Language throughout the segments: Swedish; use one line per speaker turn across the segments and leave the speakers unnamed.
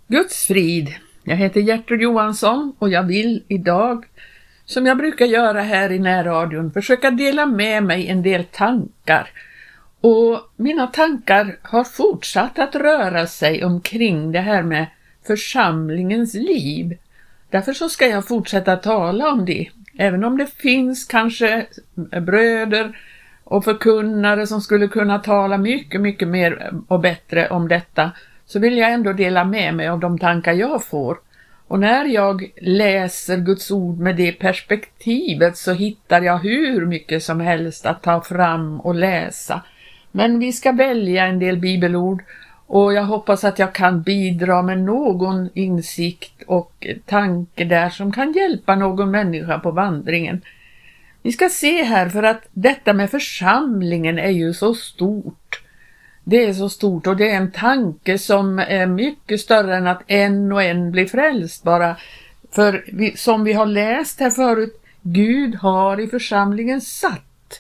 Guds frid. Jag heter Gertrud Johansson och jag vill idag, som jag brukar göra här i närradion, försöka dela med mig en del tankar. Och mina tankar har fortsatt att röra sig omkring det här med församlingens liv. Därför så ska jag fortsätta tala om det. Även om det finns kanske bröder och förkunnare som skulle kunna tala mycket mer och bättre om detta, så vill jag ändå dela med mig av de tankar jag får. Och när jag läser Guds ord med det perspektivet så hittar jag hur mycket som helst att ta fram och läsa. Men vi ska välja en del bibelord och jag hoppas att jag kan bidra med någon insikt och tanke där som kan hjälpa någon människa på vandringen. Vi ska se här, för att detta med församlingen är ju så stort. Det är så stort och det är en tanke som är mycket större än att en och en blir frälst bara. För som vi har läst här förut, Gud har i församlingen satt.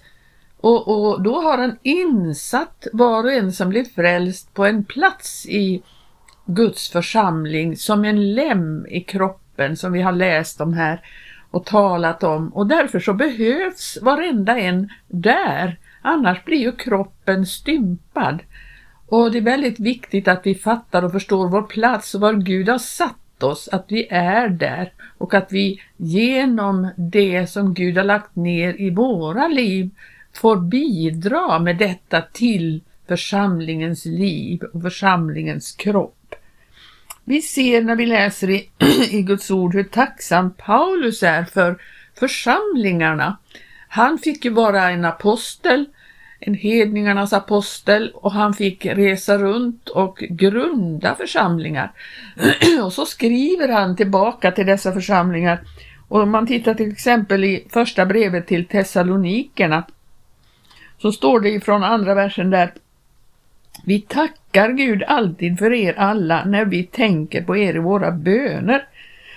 Och då har han insatt var och en som blir frälst på en plats i Guds församling som en lem i kroppen, som vi har läst om här och talat om. Och därför så behövs varenda en där. Annars blir ju kroppen stympad. Och det är väldigt viktigt att vi fattar och förstår vår plats och var Gud har satt oss, att vi är där och att vi genom det som Gud har lagt ner i våra liv får bidra med detta till församlingens liv och församlingens kropp. Vi ser när vi läser i Guds ord hur tacksam Paulus är för församlingarna. Han fick ju vara en apostel, en hedningarnas apostel, och han fick resa runt och grunda församlingar. Och så skriver han tillbaka till dessa församlingar. Och om man tittar till exempel i första brevet till Thessalonikerna, så står det ifrån andra versen där: vi tackar Gud alltid för er alla när vi tänker på er i våra böner.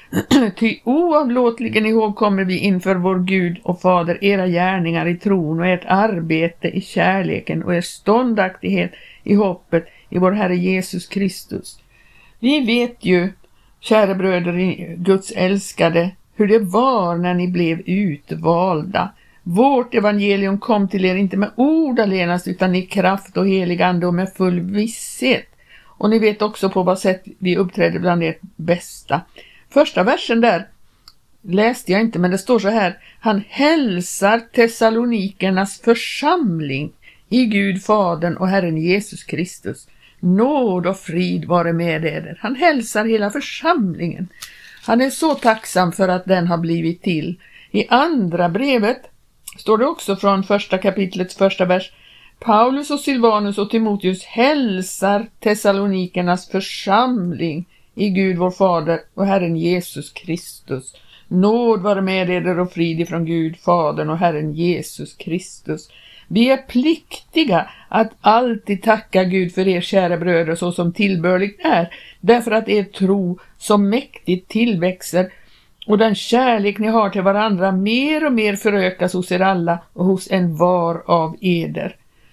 Ty oavlåtligen ihågkommer vi inför vår Gud och Fader era gärningar i tron och ert arbete i kärleken och er ståndaktighet i hoppet i vår Herre Jesus Kristus. Vi vet ju, kära bröder Guds älskade, hur det var när ni blev utvalda. Vårt evangelium kom till er inte med ord allenast utan i kraft och helig ande och med full visshet. Och ni vet också på vad sätt vi uppträdde bland ert bästa. Första versen där läste jag inte, men det står så här: han hälsar Thessalonikernas församling i Gud Fadern och Herren Jesus Kristus. Nåd och frid vare med er. Han hälsar hela församlingen. Han är så tacksam för att den har blivit till. I andra brevet står det också från första kapitlets första vers: Paulus och Silvanus och Timoteus hälsar Thessalonikernas församling i Gud vår Fader och Herren Jesus Kristus. Nåd vare med er och frid ifrån Gud Fadern och Herren Jesus Kristus. Vi är pliktiga att alltid tacka Gud för er, kära bröder, så som tillbörligt är, därför att er tro så mäktigt tillväxer och den kärlek ni har till varandra mer och mer förökas hos er alla och hos en var av eder.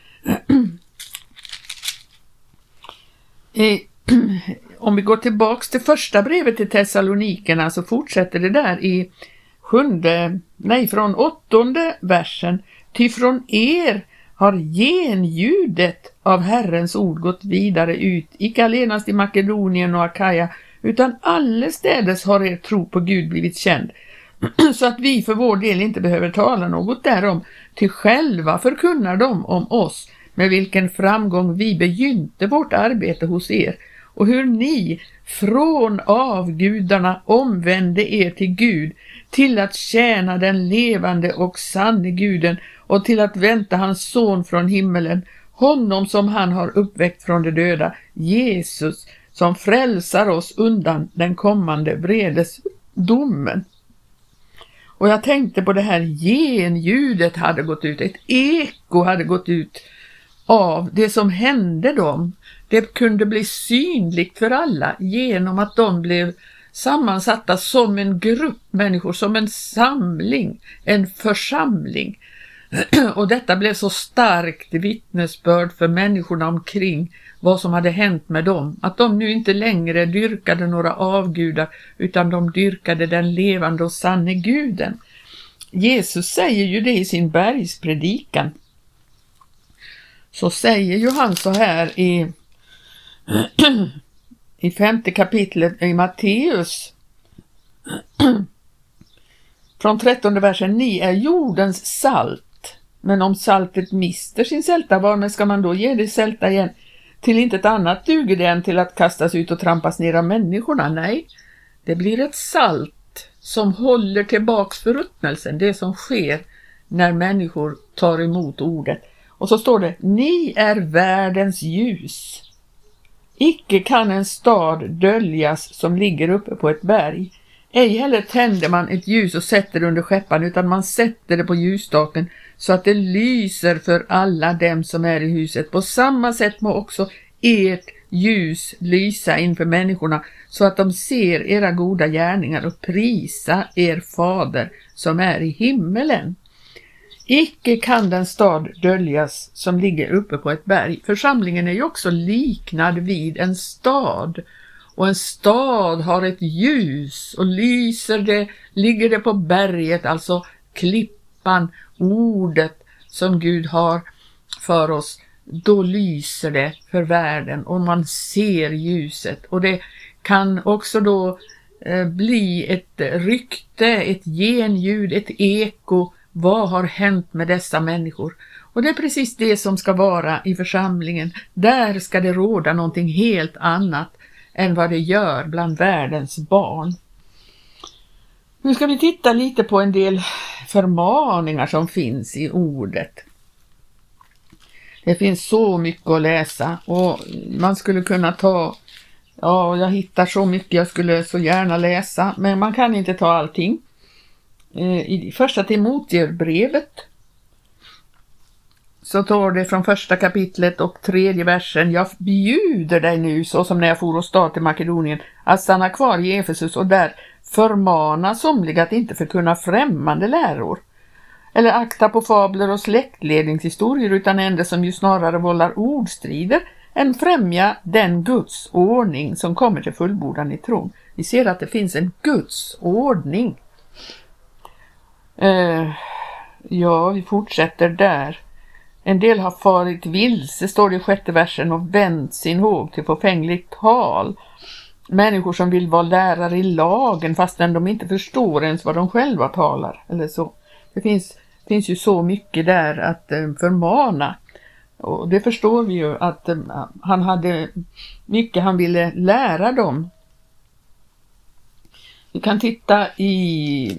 Om vi går tillbaks till första brevet till Thessalonikerna så fortsätter det där i från 8:e versen. Ty från er har genljudet av Herrens ord gått vidare ut, icke allenast i Makedonien och Akaja, utan allestädes har er tro på Gud blivit känd, så att vi för vår del inte behöver tala något därom, till själva förkunnar de om oss, med vilken framgång vi begynte vårt arbete hos er, och hur ni från avgudarna omvände er till Gud, till att tjäna den levande och sanne Guden, och till att vänta hans son från himmelen, honom som han har uppväckt från de döda, Jesus, som frälsar oss undan den kommande vredesdomen. Och jag tänkte på det här genljudet hade gått ut, ett eko hade gått ut av det som hände dem. Det kunde bli synligt för alla genom att de blev sammansatta som en grupp människor, som en samling, en församling. Och detta blev så starkt vittnesbörd för människorna omkring vad som hade hänt med dem, att de nu inte längre dyrkade några avgudar utan de dyrkade den levande och sanne guden. Jesus säger ju det i sin bergspredikan. Så säger ju han så här i 5:e kapitlet i Matteus från 13:e versen: ni är jordens salt, men om saltet mister sin sälta, varmed ska man då ge det sälta igen? Till intet annat duger det än till att kastas ut och trampas ner av människorna. Nej, det blir ett salt som håller tillbaks förruttnelsen, det som sker när människor tar emot ordet. Och så står det: ni är världens ljus. Icke kan en stad döljas som ligger uppe på ett berg. Ej heller tänder man ett ljus och sätter det under skeppan, utan man sätter det på ljusstaken så att det lyser för alla dem som är i huset. På samma sätt må också ert ljus lysa inför människorna, så att de ser era goda gärningar och prisa er fader som är i himmelen. Icke kan den stad döljas som ligger uppe på ett berg. Församlingen är ju också liknad vid en stad. Och en stad har ett ljus och lyser det, ligger det på berget, alltså klippan, ordet som Gud har för oss, då lyser det för världen och man ser ljuset. Och det kan också då bli ett rykte, ett genljud, ett eko. Vad har hänt med dessa människor? Och det är precis det som ska vara i församlingen. Där ska det råda någonting helt annat än vad det gör bland världens barn. Nu ska vi titta lite på en del förmaningar som finns i ordet. Det finns så mycket att läsa och man skulle kunna jag hittar så mycket jag skulle så gärna läsa, men man kan inte ta allting. I första Timoteusbrevet så tar det från första kapitlet och 3:e versen: jag bjuder dig nu, så som när jag for åstad till Makedonien, att stanna kvar i Efesus och där förmana somliga att inte förkunna främmande läror eller akta på fabler och släktledningshistorier, utan enda som ju snarare vållar ordstrider än främja den Guds ordning som kommer till fullbordan i tron. Vi ser att det finns en Guds ordning. Vi fortsätter där. En del har farit vilse, står det i 6:e versen, och vänt sin håg till förfängligt tal. Människor som vill vara lärare i lagen fastän de inte förstår ens vad de själva talar. Eller så. Det finns ju så mycket där att förmana. Och det förstår vi ju att han hade mycket han ville lära dem. Vi kan titta i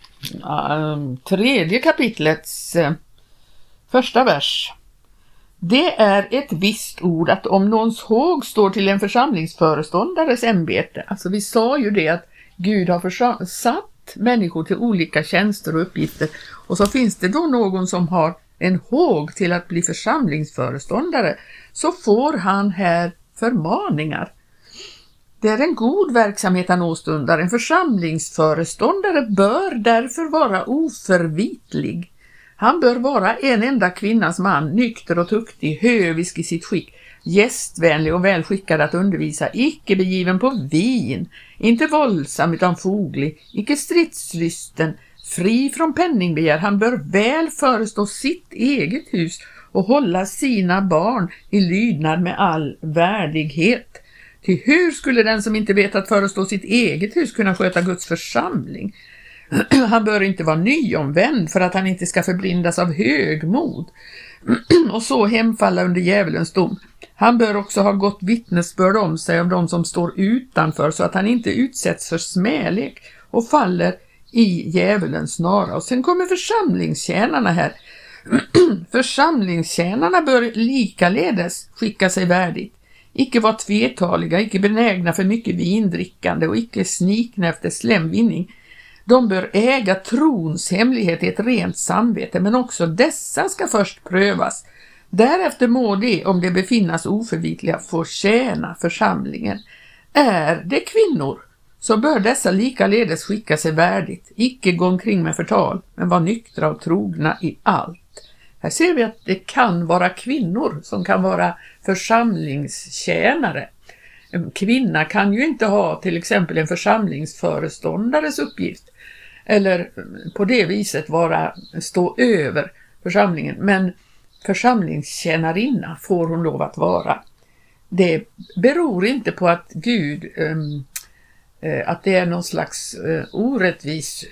3:e kapitlets första vers. Det är ett visst ord att om någons håg står till en församlingsföreståndares ämbete. Alltså vi sa ju det att Gud har satt människor till olika tjänster och uppgifter. Och så finns det då någon som har en håg till att bli församlingsföreståndare, så får han här förmaningar. Det är en god verksamhet han åstundar. En församlingsföreståndare bör därför vara oförvitlig. Han bör vara en enda kvinnas man, nykter och tuktig, hövisk i sitt skick, gästvänlig och välskickad att undervisa, icke begiven på vin, inte våldsam utan foglig, icke stridslysten, fri från penningbegär. Han bör väl förestå sitt eget hus och hålla sina barn i lydnad med all värdighet. Ty hur skulle den som inte vet att förestå sitt eget hus kunna sköta Guds församling? Han bör inte vara nyomvänd för att han inte ska förblindas av högmod och så hemfalla under djävulens dom. Han bör också ha gott vittnesbörd om sig av de som står utanför, så att han inte utsätts för smälek och faller i djävulens snara. Och sen kommer församlingstjänarna här. Församlingstjänarna bör likaledes skicka sig värdigt. Icke vara tvetaliga, icke benägna för mycket vindrickande och icke snikna efter slemvinning. De bör äga trons hemlighet i ett rent samvete, men också dessa ska först prövas. Därefter må de, om det befinnas oförvitliga, få tjäna församlingen. Är det kvinnor, så bör dessa likaledes skicka sig värdigt, icke gå omkring med förtal, men vara nyktra och trogna i allt. Här ser vi att det kan vara kvinnor som kan vara församlingstjänare. En kvinna kan ju inte ha till exempel en församlingsföreståndares uppgift eller på det viset stå över församlingen, men församlingstjänarinna får hon lov att vara. Det beror inte på att Gud att det är någon slags orättvis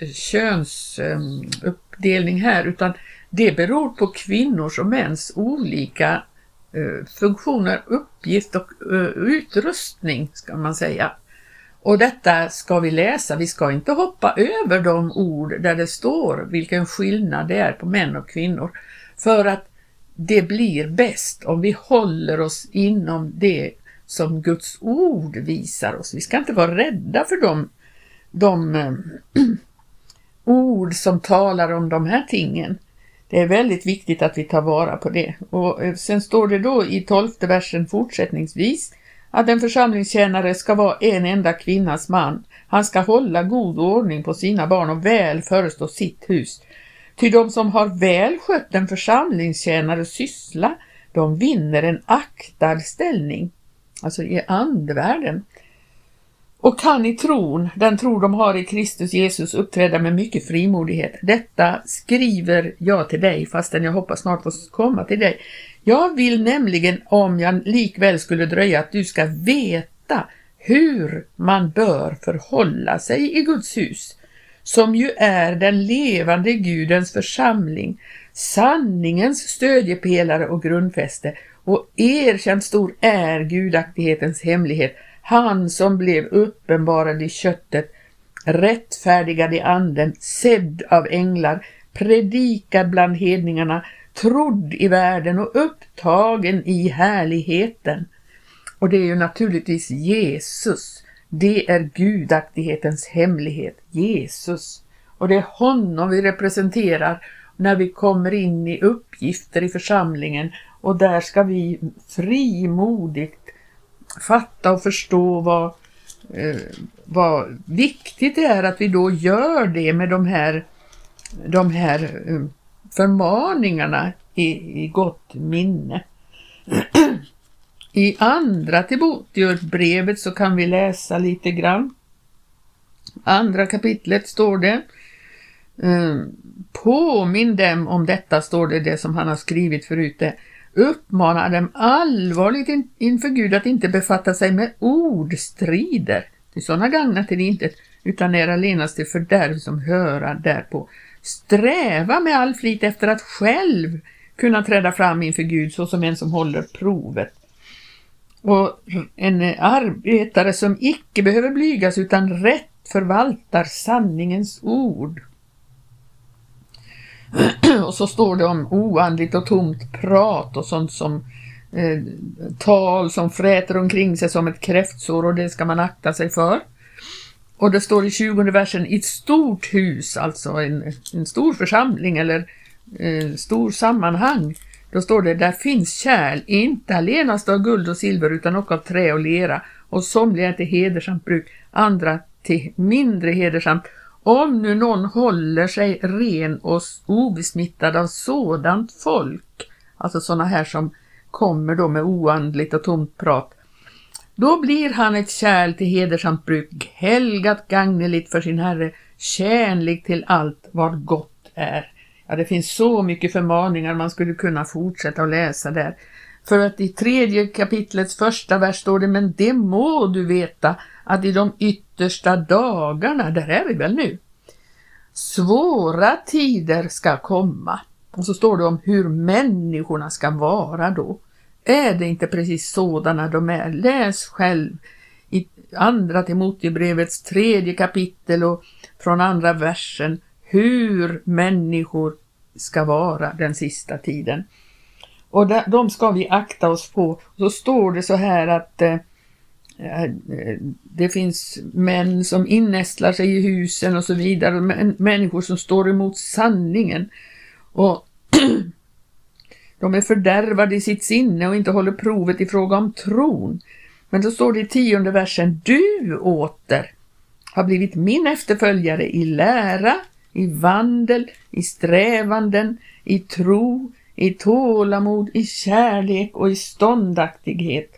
könsuppdelning här, utan det beror på kvinnors och mäns olika funktioner, uppgift och utrustning ska man säga. Och detta ska vi läsa, vi ska inte hoppa över de ord där det står vilken skillnad det är på män och kvinnor, för att det blir bäst om vi håller oss inom det som Guds ord visar oss. Vi ska inte vara rädda för de ord som talar om de här tingen. Det är väldigt viktigt att vi tar vara på det. Och sen står det då i 12:e versen fortsättningsvis att en församlingstjänare ska vara en enda kvinnas man. Han ska hålla god ordning på sina barn och väl förestå sitt hus. Ty de som har väl skött en församlingstjänare syssla, de vinner en aktad ställning. Alltså i andevärlden. Och kan i tron, den tro de har i Kristus Jesus, uppträda med mycket frimodighet. Detta skriver jag till dig, fastän jag hoppas snart få komma till dig. Jag vill nämligen, om jag likväl skulle dröja, att du ska veta hur man bör förhålla sig i Guds hus, som ju är den levande Gudens församling, sanningens stödjepelare och grundfäste, och erkänt stor är gudaktighetens hemlighet, han som blev uppenbarad i köttet, rättfärdigad i anden, sedd av änglar, predikad bland hedningarna, trodd i världen och upptagen i härligheten. Och det är ju naturligtvis Jesus. Det är gudaktighetens hemlighet, Jesus. Och det är honom vi representerar när vi kommer in i uppgifter i församlingen. Och där ska vi frimodigt fatta och förstå vad viktigt det är att vi då gör det med de här förmaningarna i gott minne. I andra Timoteusbrevet så kan vi läsa lite grann. Andra kapitlet står det: påminn dem om detta, står det som han har skrivit förut. Det uppmanar dem allvarligt inför Gud att inte befatta sig med ordstrider. Till sådana gagnar till intet, utan är allenast till fördärv som höra därpå. Sträva med all flit efter att själv kunna träda fram inför Gud såsom en som håller provet. Och en arbetare som icke behöver blygas utan rätt förvaltar sanningens ord. Och så står det om oandligt och tomt prat och sånt som tal som fräter omkring sig som ett kräftsår, och det ska man akta sig för. Och det står i 20:e versen: i ett stort hus, alltså en stor församling eller stor sammanhang, då står det: där finns kärl, inte allenast av guld och silver utan också av trä och lera, och somliga till hedersamt bruk, andra till mindre hedersamt. Om nu någon håller sig ren och obesmittad av sådant folk, alltså sådana här som kommer då med oandligt och tomt prat, då blir han ett kärl till hedersamt bruk, helgat gagneligt för sin Herre, tjänlig till allt vad gott är. Ja, det finns så mycket förmaningar, man skulle kunna fortsätta att läsa där. För att i 3:e kapitlets 1:a vers står det: men det må du veta att i de yttersta dagarna, där är vi väl nu, svåra tider ska komma. Och så står det om hur människorna ska vara då. Är det inte precis sådana de är? Läs själv i andra Timoteusbrevets 3:e kapitel och från andra versen hur människor ska vara den sista tiden. Och de ska vi akta oss på. Så står det så här att det finns män som innästlar sig i husen och så vidare. Människor som står emot sanningen. Och de är fördärvade i sitt sinne och inte håller provet i fråga om tron. Men då står det i 10:e versen: du åter har blivit min efterföljare i lära, i vandel, i strävanden, i tro, i tålamod, i kärlek och i ståndaktighet.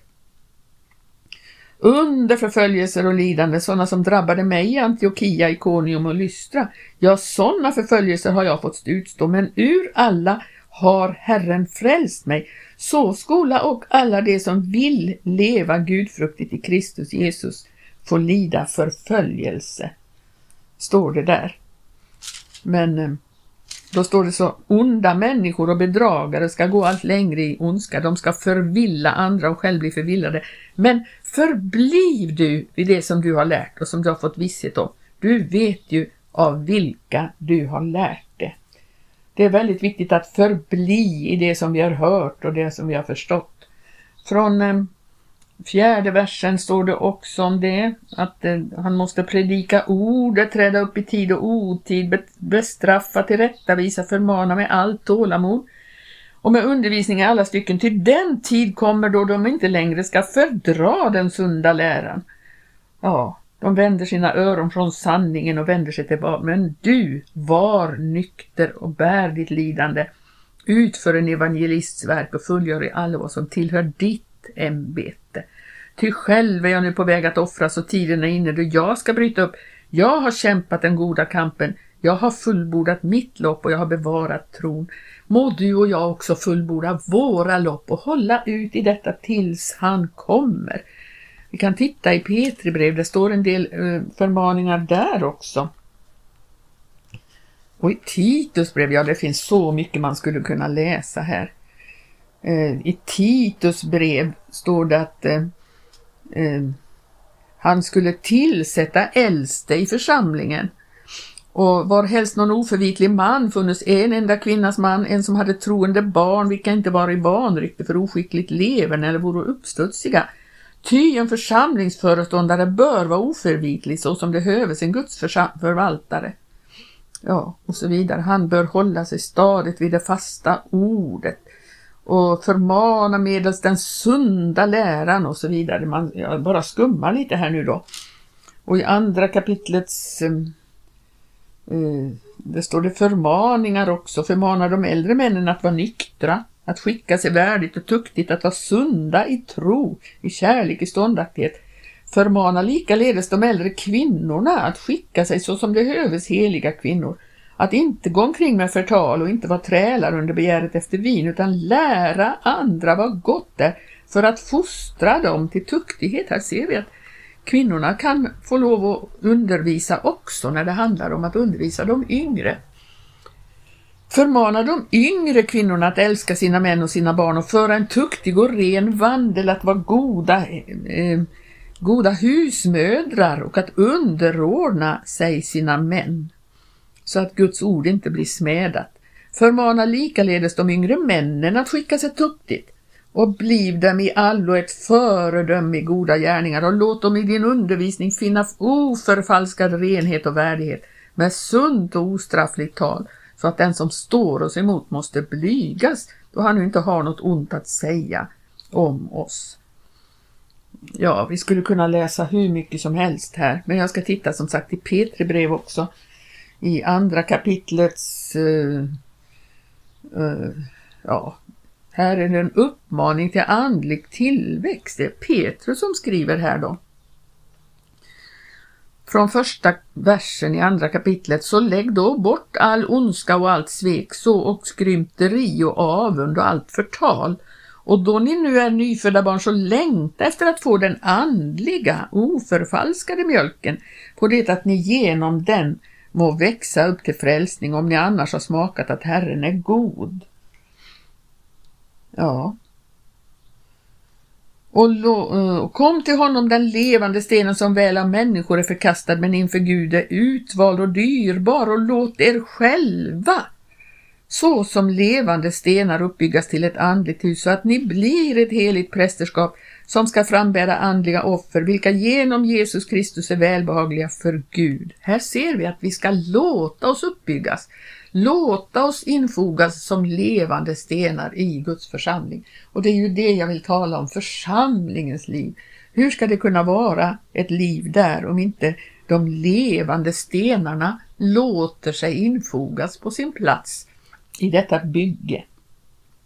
Under förföljelser och lidande, sådana som drabbade mig i Antiochia, Ikonium och Lystra. Ja, sådana förföljelser har jag fått utstå, men ur alla har Herren frälst mig. Så skola och alla de som vill leva gudfruktigt i Kristus Jesus få lida förföljelse. Står det där. Men då står det så: onda människor och bedragare ska gå allt längre i ondska. De ska förvilla andra och själv bli förvillade. Men förbliv du vid det som du har lärt och som du har fått visshet om. Du vet ju av vilka du har lärt det. Det är väldigt viktigt att förbli i det som vi har hört och det som vi har förstått. Från 4:e versen står det också om det, att han måste predika ordet, träda upp i tid och otid, bestraffa, tillrättavisa, förmana med allt tålamod och med undervisning i alla stycken. Till den tid kommer då de inte längre ska fördra den sunda läran. Ja, de vänder sina öron från sanningen och vänder sig tillbaka. Men du var nykter och bär ditt lidande. Utför en evangelists verk och fullgör i alla vad som tillhör ditt ämbete. Ty själv är jag nu på väg att offras och tiden är inne då jag ska bryta upp. Jag har kämpat den goda kampen. Jag har fullbordat mitt lopp och jag har bevarat tron. Må du och jag också fullborda våra lopp och hålla ut i detta tills han kommer. Vi kan titta i Petribrev, det står en del förmaningar där också. Och i Titusbrev, ja, det finns så mycket man skulle kunna läsa här. I Titusbrev står det att han skulle tillsätta äldste i församlingen. Och var helst någon oförvitlig man funnes en enda kvinnas man, en som hade troende barn, vilka inte var i vanrykte för oskickligt leven eller vore uppstudsiga. Ty en församlingsföreståndare bör vara oförvitlig så som det höves en Guds förvaltare. Ja, och så vidare. Han bör hålla sig stadigt vid det fasta ordet och förmana medels den sunda läran och så vidare. Jag bara skummar lite här nu då. Och i andra kapitlets det står det förmaningar också. Förmanar de äldre männen att vara nyktra, att skicka sig värdigt och tuktigt, att vara sunda i tro, i kärlek, i ståndaktighet. Förmana likaledes de äldre kvinnorna att skicka sig så som det höves heliga kvinnor. Att inte gå omkring med förtal och inte vara trälar under begäret efter vin, utan lära andra vad gott är för att fostra dem till tuktighet. Här ser vi att kvinnorna kan få lov att undervisa också när det handlar om att undervisa de yngre. Förmana de yngre kvinnorna att älska sina män och sina barn och föra en tuktig och ren vandel, att vara goda husmödrar och att underordna sig sina män så att Guds ord inte blir smädat. Förmana likaledes de yngre männen att skicka sig tuktigt och bliv dem i allo ett föredöme i goda gärningar och låt dem i din undervisning finna oförfalskad renhet och värdighet med sunt och ostraffligt tal, så att den som står oss emot måste blygas då han nu inte har något ont att säga om oss. Ja, vi skulle kunna läsa hur mycket som helst här, men jag ska titta som sagt i Petribrev också, i andra kapitlets här är det en uppmaning till andlig tillväxt. Det är Petrus som skriver här då. Från första versen i andra kapitlet: så lägg då bort all ondska och allt svek, så och skrymteri och avund och allt förtal. Och då ni nu är nyfödda barn, så längta efter att få den andliga, oförfalskade mjölken, på det att ni genom den må växa upp till frälsning, om ni annars har smakat att Herren är god. Ja. Och kom till honom den levande stenen, som väl av människor är förkastad men inför Gud är utvald och dyrbar, och låt er själva så som levande stenar uppbyggas till ett andligt hus, så att ni blir ett heligt prästerskap som ska frambära andliga offer, vilka genom Jesus Kristus är välbehagliga för Gud. Här ser vi att vi ska låta oss uppbyggas, låta oss infogas som levande stenar i Guds församling. Och det är ju det jag vill tala om, församlingens liv. Hur ska det kunna vara ett liv där om inte de levande stenarna låter sig infogas på sin plats i detta bygge?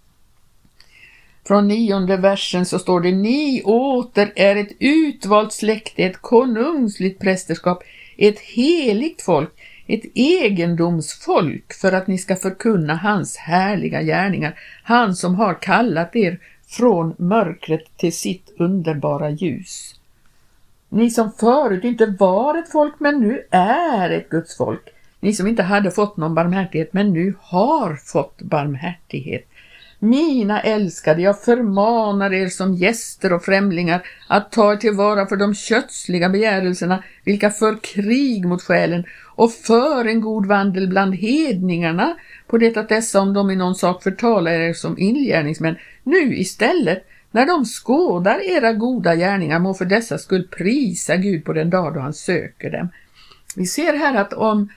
Från 9:e versen så står det: ni åter är ett utvalt släkte, ett konungsligt prästerskap, ett heligt folk, ett egendomsfolk, för att ni ska förkunna hans härliga gärningar, han som har kallat er från mörkret till sitt underbara ljus. Ni som förut inte var ett folk men nu är ett Guds folk. Ni som inte hade fått någon barmhärtighet men nu har fått barmhärtighet. Mina älskade, jag förmanar er som gäster och främlingar att ta er tillvara för de kötsliga begärelserna, vilka för krig mot själen, och för en god vandel bland hedningarna, på det att dessa, om de i någon sak förtalar er som ingärningsmän, nu istället, när de skådar era goda gärningar, må för dessa skull prisa Gud på den dag då han söker dem. Vi ser här att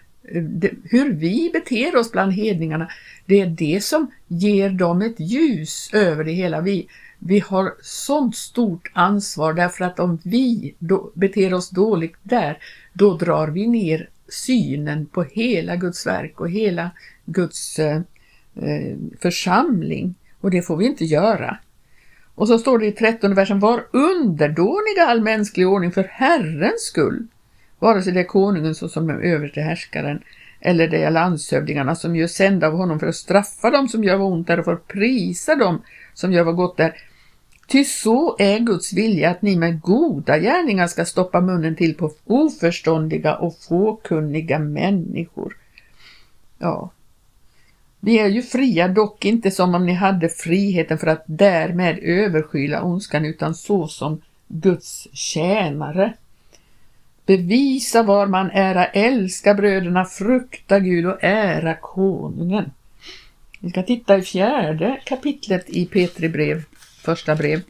hur vi beter oss bland hedningarna, det är det som ger dem ett ljus över det hela. Vi har sånt stort ansvar, därför att om vi beter oss dåligt där, då drar vi ner synen på hela Guds verk och hela Guds församling, och det får vi inte göra. Och så står det i 13:e versen: var underdåniga all mänsklig ordning för Herrens skull, vare sig det är konungen såsom den överste härskaren, eller det är landshövdingarna som gör sända av honom för att straffa dem som gör vad ont där och för att prisa dem som gör vad gott där. Ty så är Guds vilja, att ni med goda gärningar ska stoppa munnen till på oförståndiga och fåkunniga människor. Ja, vi är ju fria, dock inte som om ni hade friheten för att därmed överskyla ondskan, utan så som Guds tjänare. Bevisa var man ära, älska bröderna, frukta Gud och ära konungen. Vi ska titta i 4:e kapitlet i Petri brev, första brev.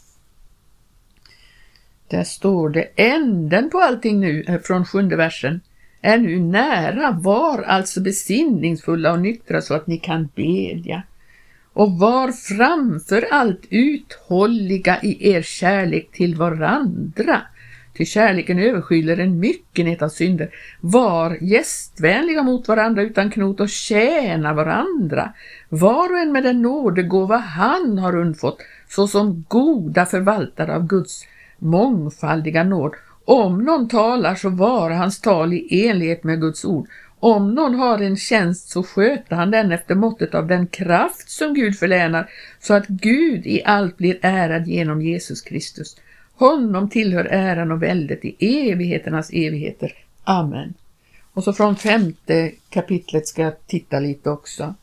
Där står det: änden på allting nu, från 7:e versen, är nu nära. Var alltså besinningsfulla och nyktra så att ni kan bedja. Och var framför allt uthålliga i er kärlek till varandra. Till kärleken överskyller en myckenhet av synder. Var gästvänliga mot varandra utan knot och tjäna varandra. Var och en med den nådegåva han har undfått, såsom goda förvaltare av Guds mångfaldiga nåd. Om någon talar, så var hans tal i enlighet med Guds ord. Om någon har en tjänst, så sköter han den efter måttet av den kraft som Gud förlänar, så att Gud i allt blir ärad genom Jesus Kristus. Honom tillhör äran och väldet i evigheternas evigheter. Amen. Och så från 5:e kapitlet ska jag titta lite också.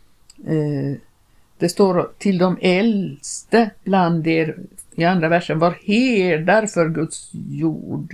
Det står: till de äldste bland er, i andra versen, var herdar för Guds jord.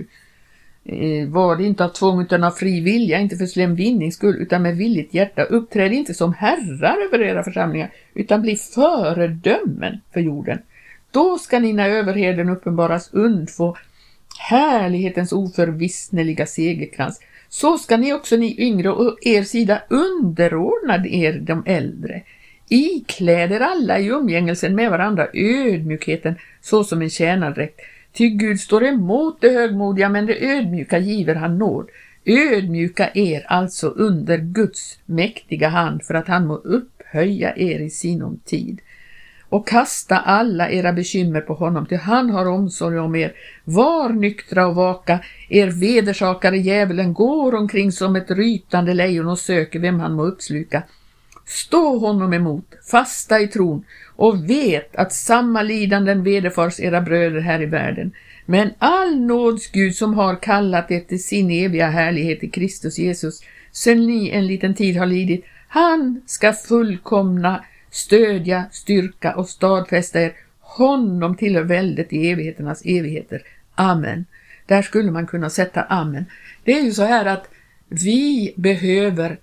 Var det inte av tvång utan av fri vilja, inte för slem vinnings skull, utan med villigt hjärta. Uppträd inte som herrar över era församlingar, utan bli föredömen för jorden. Då ska ni när överheden uppenbaras undfå härlighetens oförvissneliga segerkrans. Så ska ni också, ni yngre, och er sida underordnad er de äldre. Ikläder alla i umgängelsen med varandra ödmjukheten, så som en tjänardräkt. Ty Gud står emot det högmodiga, men det ödmjuka giver han nåd. Ödmjuka er alltså under Guds mäktiga hand, för att han må upphöja er i sinom tid. Och kasta alla era bekymmer på honom, till han har omsorg om er. Var nyktra och vaka, er vedersakare djävulen går omkring som ett rytande lejon och söker vem han må uppsluka. Stå honom emot, fasta i tron, och vet att samma lidanden vederfars era bröder här i världen. Men all nåds Gud, som har kallat er till sin eviga härlighet i Kristus Jesus, sen ni en liten tid har lidit, han ska fullkomna, stödja, styrka och stadfästa er. Honom tillhör väldet i evigheternas evigheter. Amen. Där skulle man kunna sätta amen. Det är ju så här att vi behöver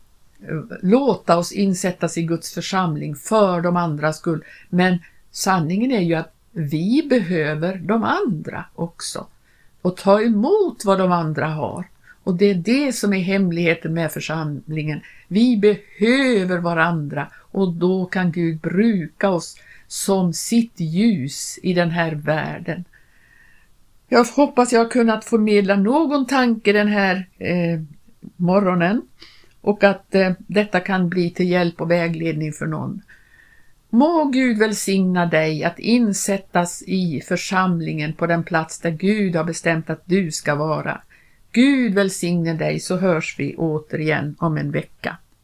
låta oss insättas i Guds församling för de andras skull. Men sanningen är ju att vi behöver de andra också. Och ta emot vad de andra har. Och det är det som är hemligheten med församlingen. Vi behöver varandra, och då kan Gud bruka oss som sitt ljus i den här världen. Jag hoppas jag har kunnat förmedla någon tanke den här morgonen, och att detta kan bli till hjälp och vägledning för någon. Må Gud välsigna dig att insättas i församlingen på den plats där Gud har bestämt att du ska vara. Gud välsigne dig, så hörs vi återigen om en vecka.